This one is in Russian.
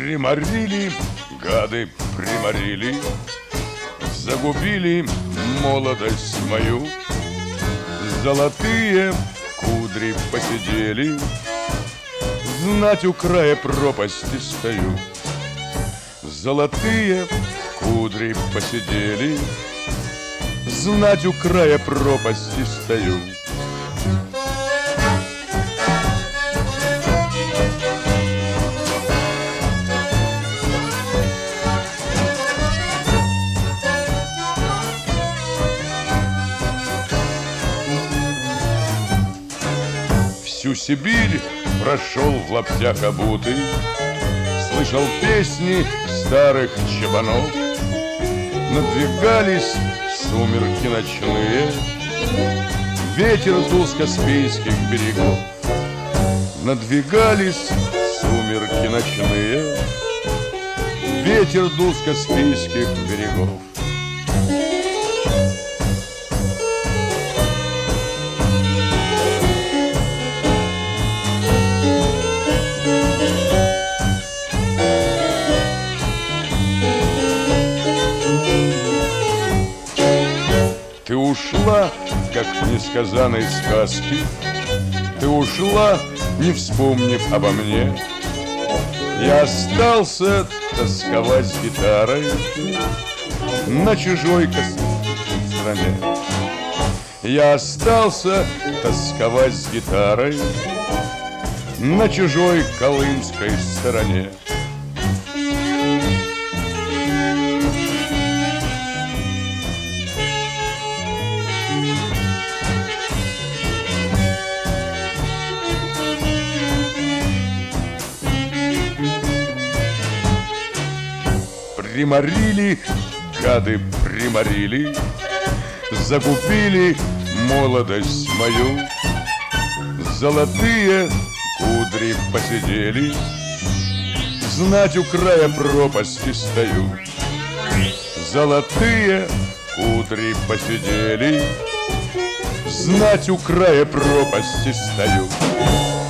Приморили, гады, приморили, загубили молодость мою. Золотые кудри посидели, знать у края пропасти стою. Золотые кудри посидели, знать у края пропасти стою. Всю Сибирь прошел в лаптях обутый, слышал песни старых чабанов. Надвигались сумерки ночные, ветер дул с Каспийских берегов. Надвигались сумерки ночные, ветер дул с Каспийских берегов. Ты ушла, как в несказанной сказке, ты ушла, не вспомнив обо мне. Я остался тосковать с гитарой на чужой космической стране. Я остался тосковать с гитарой на чужой колымской стороне. Приморили, гады, приморили, загубили молодость мою. Золотые кудри посидели, знать у края пропасти стою. Золотые кудри посидели, знать у края пропасти стою.